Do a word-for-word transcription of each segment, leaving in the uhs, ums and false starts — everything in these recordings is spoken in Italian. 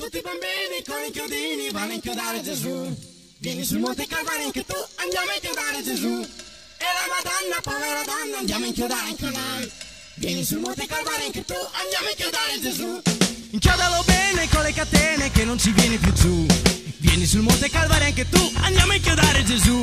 tutti i bambini con i chiodini vanno a inchiodare Gesù. Vieni sul Monte Calvario anche tu, andiamo a inchiodare Gesù. E la Madonna, povera donna, andiamo a inchiodare anche noi. Vieni sul Monte Calvario anche tu, andiamo a inchiodare Gesù. Inchiodalo bene con le catene che non ci vieni più giù. Vieni sul Monte Calvario anche tu, andiamo a inchiodare Gesù.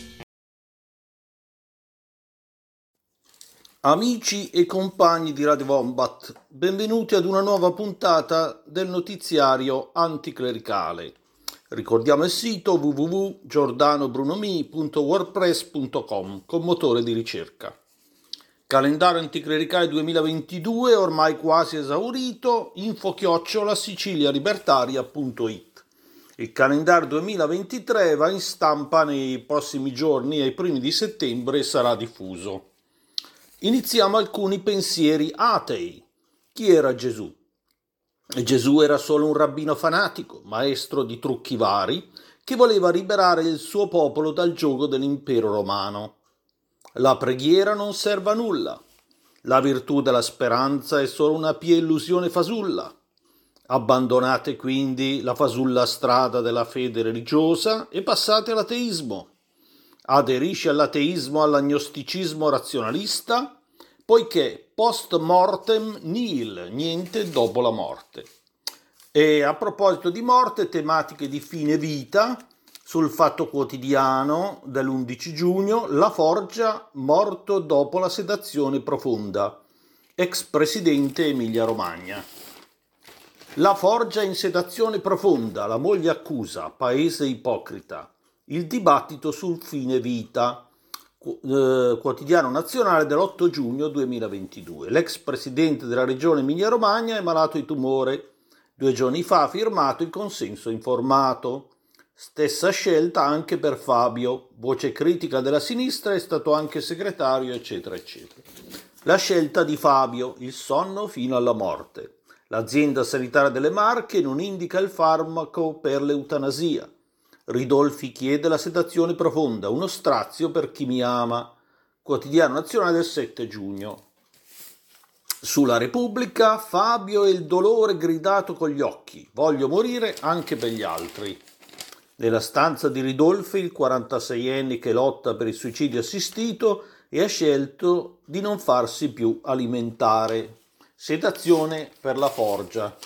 Amici e compagni di Radio Wombat, benvenuti ad una nuova puntata del notiziario anticlericale. Ricordiamo il sito w w w punto giordano brunomi punto wordpress punto com con motore di ricerca. Calendario anticlericale duemilaventidue ormai quasi esaurito, info chiocciola sicilialibertaria punto it. Il calendario duemilaventitré va in stampa nei prossimi giorni e ai primi di settembre sarà diffuso. Iniziamo alcuni pensieri atei. Chi era Gesù? Gesù era solo un rabbino fanatico, maestro di trucchi vari, che voleva liberare il suo popolo dal giogo dell'impero romano. La preghiera non serve a nulla. La virtù della speranza è solo una pia illusione fasulla. Abbandonate quindi la fasulla strada della fede religiosa e passate all'ateismo. Aderisce all'ateismo, all'agnosticismo razionalista, poiché post mortem nihil, niente dopo la morte. E a proposito di morte, tematiche di fine vita, sul Fatto Quotidiano dell'undici giugno, La Forgia, morto dopo la sedazione profonda, ex presidente Emilia Romagna. La Forgia in sedazione profonda, la moglie accusa, paese ipocrita. Il dibattito sul fine vita, quotidiano nazionale dell'otto giugno duemilaventidue. L'ex presidente della regione Emilia-Romagna è malato di tumore. Due giorni fa ha firmato il consenso informato. Stessa scelta anche per Fabio, voce critica della sinistra, è stato anche segretario, eccetera, eccetera. La scelta di Fabio, il sonno fino alla morte. L'azienda sanitaria delle Marche non indica il farmaco per l'eutanasia. Ridolfi chiede la sedazione profonda, uno strazio per chi mi ama. Quotidiano nazionale del sette giugno. Sulla Repubblica, Fabio e il dolore gridato con gli occhi. Voglio morire anche per gli altri. Nella stanza di Ridolfi, il quarantaseienne che lotta per il suicidio assistito e ha scelto di non farsi più alimentare. Sedazione per la Forgia.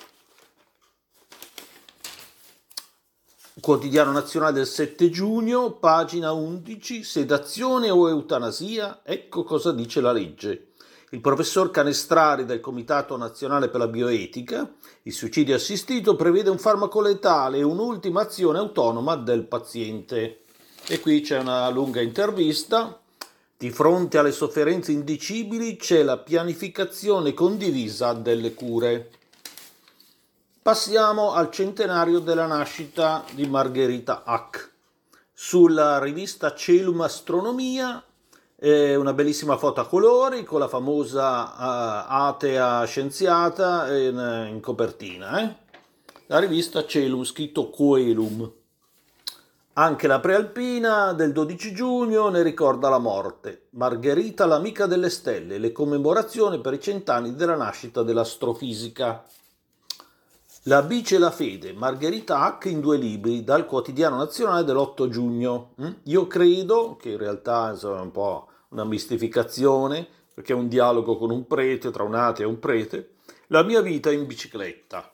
Quotidiano nazionale del sette giugno, pagina undici, sedazione o eutanasia? Ecco cosa dice la legge. Il professor Canestrari del Comitato Nazionale per la Bioetica, il suicidio assistito prevede un farmaco letale e un'ultima azione autonoma del paziente. E qui c'è una lunga intervista. Di fronte alle sofferenze indicibili c'è la pianificazione condivisa delle cure. Passiamo al centenario della nascita di Margherita Hack. Sulla rivista Celum Astronomia eh, una bellissima foto a colori con la famosa uh, atea scienziata in, in copertina. Eh? La rivista Celum, scritto Coelum. Anche la prealpina del dodici giugno ne ricorda la morte. Margherita, l'amica delle stelle, le commemorazioni per i cent'anni della nascita dell'astrofisica. La bice e la fede, Margherita Hack in due libri, dal Quotidiano Nazionale dell'otto giugno. Io credo, che in realtà insomma, è un po' una mistificazione, perché è un dialogo con un prete, tra un ateo e un prete, la mia vita in bicicletta.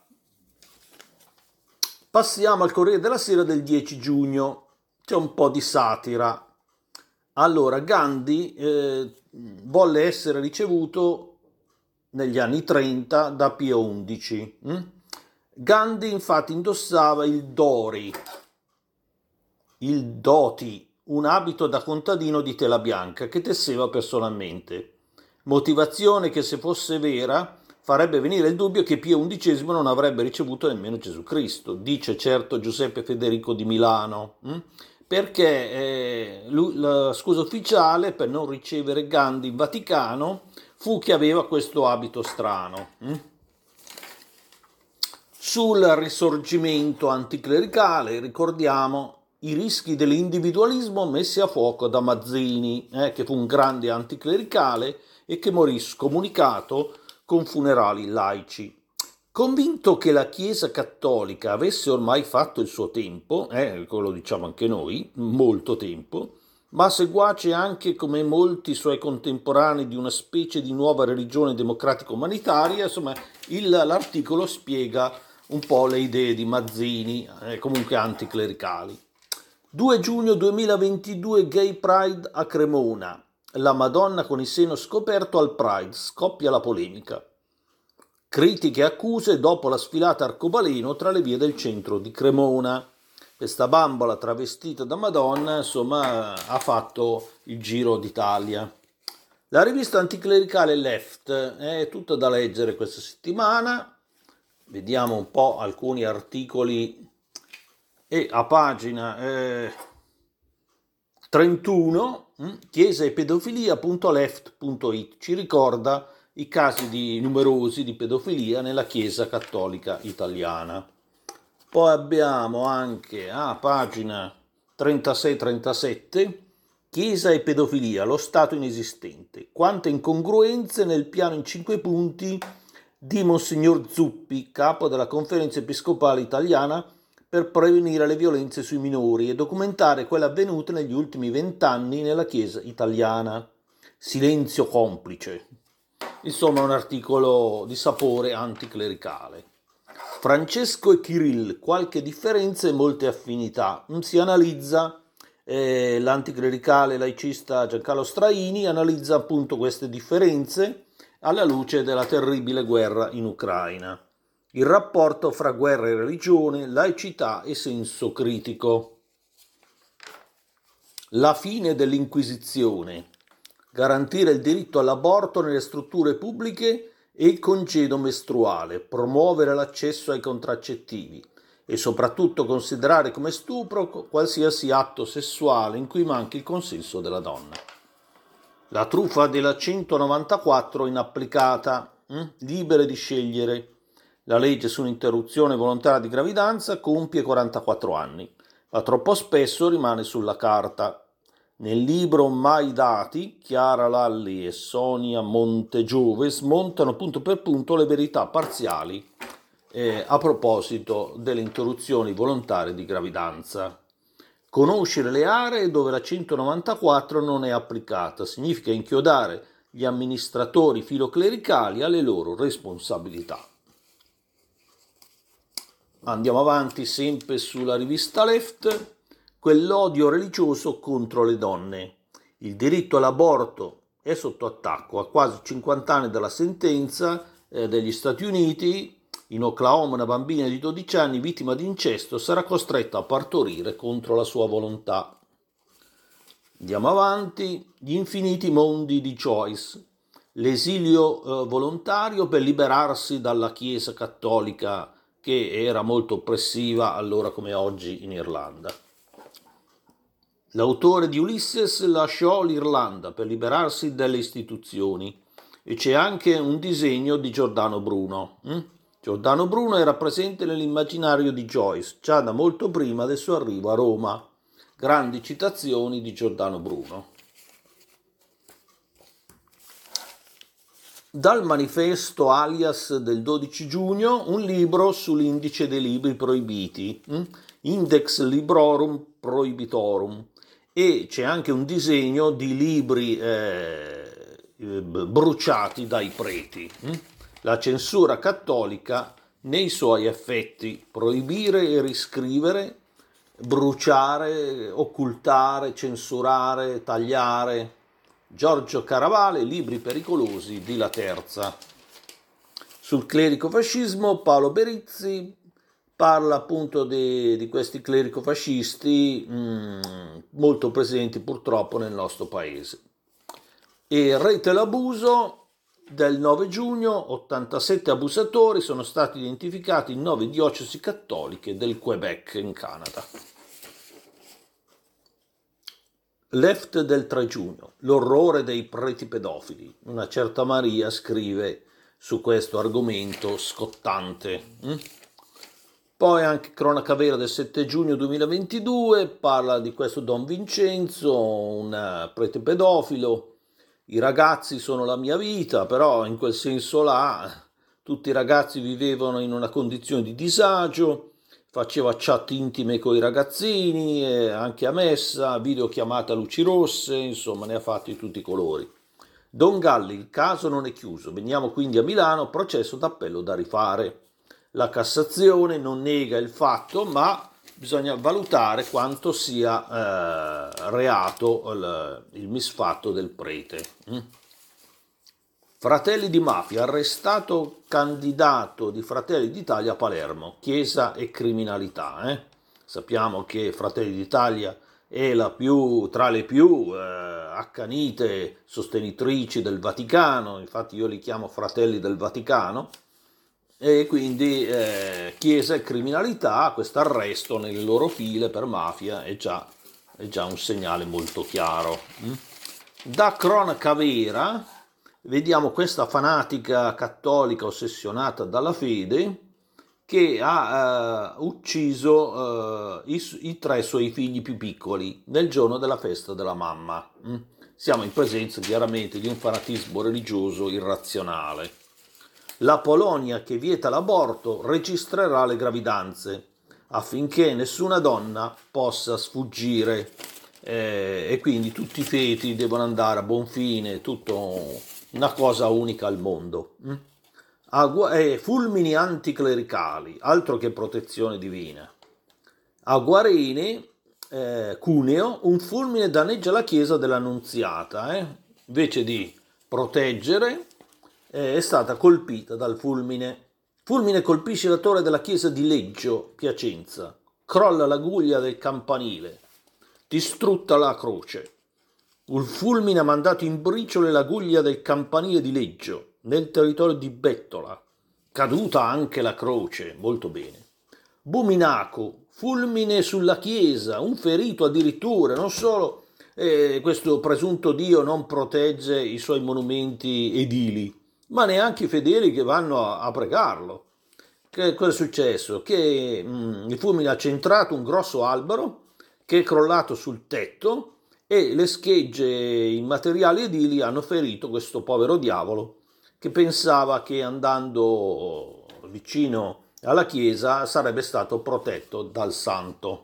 Passiamo al Corriere della Sera del dieci giugno, c'è un po' di satira. Allora, Gandhi eh, volle essere ricevuto negli anni trenta da Pio undici. Hm? Gandhi infatti indossava il dhoti, il dhoti, un abito da contadino di tela bianca che tesseva personalmente. Motivazione che se fosse vera farebbe venire il dubbio che Pio undicesimo non avrebbe ricevuto nemmeno Gesù Cristo, dice certo Giuseppe Federico di Milano, hm? perché eh, lui, la scusa ufficiale per non ricevere Gandhi in Vaticano fu che aveva questo abito strano. Hm? Sul risorgimento anticlericale ricordiamo i rischi dell'individualismo messi a fuoco da Mazzini, eh, che fu un grande anticlericale e che morì scomunicato con funerali laici. Convinto che la Chiesa cattolica avesse ormai fatto il suo tempo, eh, lo diciamo anche noi, molto tempo, ma seguace anche come molti suoi contemporanei di una specie di nuova religione democratico-umanitaria, insomma il, l'articolo spiega un po' le idee di Mazzini, eh, comunque anticlericali. due giugno duemilaventidue Gay Pride a Cremona. La Madonna con il seno scoperto al Pride, scoppia la polemica. Critiche e accuse dopo la sfilata arcobaleno tra le vie del centro di Cremona. Questa bambola travestita da Madonna, insomma, ha fatto il giro d'Italia. La rivista anticlericale Left è tutta da leggere questa settimana. Vediamo un po' alcuni articoli. E a pagina eh, trentuno, hm, chiesa e pedofilia punto left punto it ci ricorda i casi di numerosi di pedofilia nella Chiesa cattolica italiana. Poi abbiamo anche a pagina trentasei trentasette Chiesa e pedofilia, lo Stato inesistente. Quante incongruenze nel piano in cinque punti di Monsignor Zuppi, capo della Conferenza Episcopale Italiana per prevenire le violenze sui minori e documentare quelle avvenute negli ultimi vent'anni nella Chiesa italiana. Silenzio complice. Insomma, un articolo di sapore anticlericale. Francesco e Kirill, qualche differenza e molte affinità. Si analizza, eh, l'anticlericale laicista Giancarlo Straini analizza appunto queste differenze alla luce della terribile guerra in Ucraina. Il rapporto fra guerra e religione, laicità e senso critico. La fine dell'Inquisizione. Garantire il diritto all'aborto nelle strutture pubbliche e il congedo mestruale, promuovere l'accesso ai contraccettivi e soprattutto considerare come stupro qualsiasi atto sessuale in cui manchi il consenso della donna. La truffa della centonovantaquattro inapplicata, hm? libere di scegliere. La legge sull'interruzione volontaria di gravidanza compie quarantaquattro anni, ma troppo spesso rimane sulla carta. Nel libro Mai dati, Chiara Lalli e Sonia Montegiove smontano punto per punto le verità parziali eh, a proposito delle interruzioni volontarie di gravidanza. Conoscere le aree dove la centonovantaquattro non è applicata significa inchiodare gli amministratori filoclericali alle loro responsabilità. Andiamo avanti sempre sulla rivista Left. Quell'odio religioso contro le donne. Il diritto all'aborto è sotto attacco. A quasi cinquanta anni dalla sentenza eh, degli Stati Uniti, in Oklahoma una bambina di dodici anni vittima di incesto sarà costretta a partorire contro la sua volontà. Andiamo avanti. Gli infiniti mondi di Joyce. L'esilio eh, volontario per liberarsi dalla Chiesa cattolica che era molto oppressiva allora come oggi in Irlanda. L'autore di Ulysses lasciò l'Irlanda per liberarsi dalle istituzioni e c'è anche un disegno di Giordano Bruno. Hm? Giordano Bruno era presente nell'immaginario di Joyce già da molto prima del suo arrivo a Roma. Grandi citazioni di Giordano Bruno. Dal manifesto Alias del dodici giugno un libro sull'indice dei libri proibiti, hm? Index Librorum Prohibitorum. E c'è anche un disegno di libri eh, bruciati dai preti. La censura cattolica nei suoi effetti: proibire e riscrivere, bruciare, occultare, censurare, tagliare. Giorgio Caravale, Libri pericolosi di La Terza. Sul clericofascismo Paolo Berizzi parla appunto di, di questi clericofascisti mh, molto presenti purtroppo nel nostro paese. E Rete l'abuso del nove giugno, ottantasette abusatori sono stati identificati in nove diocesi cattoliche del Quebec in Canada. Left del tre giugno, l'orrore dei preti pedofili. Una certa Maria scrive su questo argomento scottante. Hm? Poi anche Cronaca Vera del sette giugno duemilaventidue parla di questo Don Vincenzo, un prete pedofilo. I ragazzi sono la mia vita, però in quel senso là tutti i ragazzi vivevano in una condizione di disagio, faceva chat intime con i ragazzini, eh, anche a messa, videochiamate a luci rosse, insomma ne ha fatti tutti i colori. Don Galli, il caso non è chiuso, veniamo quindi a Milano, processo d'appello da rifare. La Cassazione non nega il fatto, ma bisogna valutare quanto sia eh, reato il, il misfatto del prete. Mm? Fratelli di Mafia, arrestato candidato di Fratelli d'Italia a Palermo, Chiesa e criminalità. Eh? Sappiamo che Fratelli d'Italia è la più, tra le più eh, accanite sostenitrici del Vaticano, infatti io li chiamo Fratelli del Vaticano, e quindi eh, Chiesa e criminalità, questo arresto nelle loro file per mafia è già, è già un segnale molto chiaro. Mm? Da cronaca vera vediamo questa fanatica cattolica ossessionata dalla fede che ha uh, ucciso uh, i, i tre suoi figli più piccoli nel giorno della festa della mamma. Mm? Siamo in presenza chiaramente di un fanatismo religioso irrazionale. La Polonia che vieta l'aborto registrerà le gravidanze affinché nessuna donna possa sfuggire eh, e quindi tutti i feti devono andare a buon fine, tutto una cosa unica al mondo. Mm? Agua- eh, fulmini anticlericali, altro che protezione divina. A Guarene, eh, Cuneo, un fulmine danneggia la chiesa dell'Annunziata. Eh? Invece di proteggere, eh, è stata colpita dal fulmine. Fulmine colpisce la torre della chiesa di Leggio, Piacenza. Crolla la guglia del campanile. Distrutta la croce. Un fulmine ha mandato in briciole la guglia del campanile di Leggio, nel territorio di Bettola. Caduta anche la croce, molto bene. Buminaco, fulmine sulla chiesa, un ferito addirittura, non solo eh, questo presunto Dio non protegge i suoi monumenti edili, ma neanche i fedeli che vanno a, a pregarlo. Che cosa è successo? Che mh, il fulmine ha centrato un grosso albero che è crollato sul tetto e le schegge in materiali edili hanno ferito questo povero diavolo che pensava che andando vicino alla chiesa sarebbe stato protetto dal santo.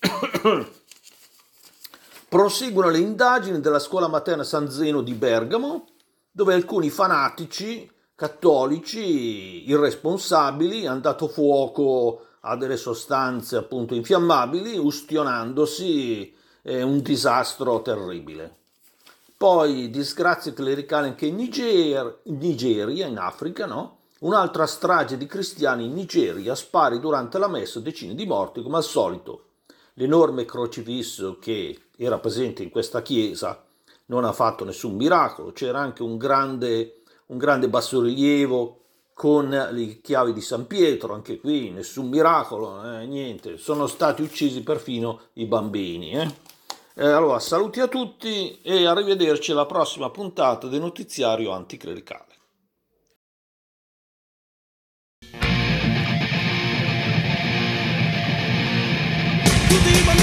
Proseguono le indagini della scuola materna San Zeno di Bergamo, dove alcuni fanatici cattolici irresponsabili hanno dato fuoco a delle sostanze appunto infiammabili, ustionandosi, eh, un disastro terribile. Poi disgrazie clericali anche in Niger, Nigeria, in Africa, no? Un'altra strage di cristiani in Nigeria, spari durante la messa, decine di morti come al solito. L'enorme crocifisso che era presente in questa chiesa non ha fatto nessun miracolo, c'era anche un grande, un grande bassorilievo con le chiavi di San Pietro, anche qui nessun miracolo, eh, niente, sono stati uccisi perfino i bambini. Eh. Eh, allora, saluti a tutti e arrivederci alla prossima puntata del notiziario anticlericale. Tutti